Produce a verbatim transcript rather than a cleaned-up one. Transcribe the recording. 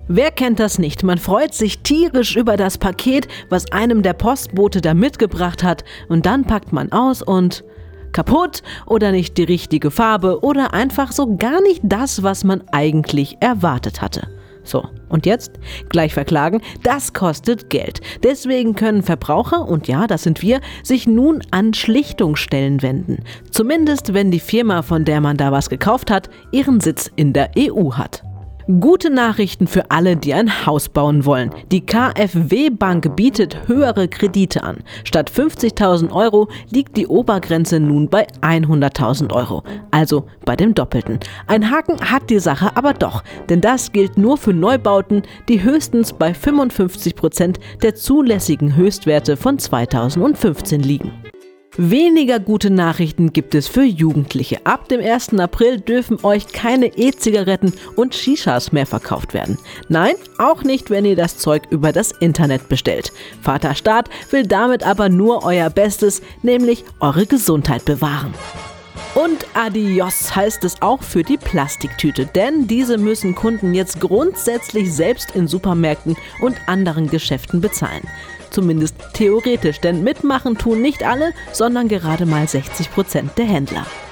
Wer kennt das nicht? Man freut sich tierisch über das Paket, was einem der Postbote da mitgebracht hat, und dann packt man aus und kaputt oder nicht die richtige Farbe oder einfach so gar nicht das, was man eigentlich erwartet hatte. So, und jetzt? Gleich verklagen? Das kostet Geld. Deswegen können Verbraucher, und ja, das sind wir, sich nun an Schlichtungsstellen wenden. Zumindest, wenn die Firma, von der man da was gekauft hat, ihren Sitz in der E U hat. Gute Nachrichten für alle, die ein Haus bauen wollen. Die KfW-Bank bietet höhere Kredite an. Statt fünfzigtausend Euro liegt die Obergrenze nun bei hunderttausend Euro, also bei dem Doppelten. Ein Haken hat die Sache aber doch, denn das gilt nur für Neubauten, die höchstens bei fünfundfünfzig Prozent der zulässigen Höchstwerte von zweitausendfünfzehn liegen. Weniger gute Nachrichten gibt es für Jugendliche. Ab dem ersten April dürfen euch keine E-Zigaretten und Shishas mehr verkauft werden. Nein, auch nicht, wenn ihr das Zeug über das Internet bestellt. Vater Staat will damit aber nur euer Bestes, nämlich eure Gesundheit bewahren. Und adios heißt es auch für die Plastiktüte, denn diese müssen Kunden jetzt grundsätzlich selbst in Supermärkten und anderen Geschäften bezahlen. Zumindest theoretisch, denn mitmachen tun nicht alle, sondern gerade mal sechzig Prozent der Händler.